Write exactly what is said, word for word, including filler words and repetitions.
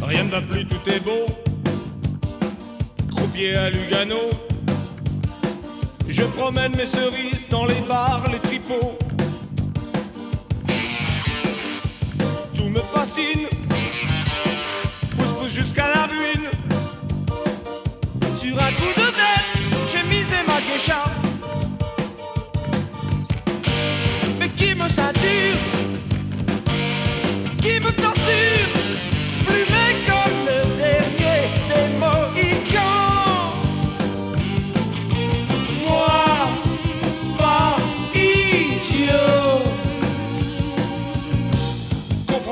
Rien ne va plus, tout est beau. Croupier à Lugano. Je promène mes cerises dans les bars, les tripots. Tout me fascine. Pousse, pousse jusqu'à la ruine. Sur un coup de tête, j'ai misé ma geisha. Mais qui me ceinture, qui me torture.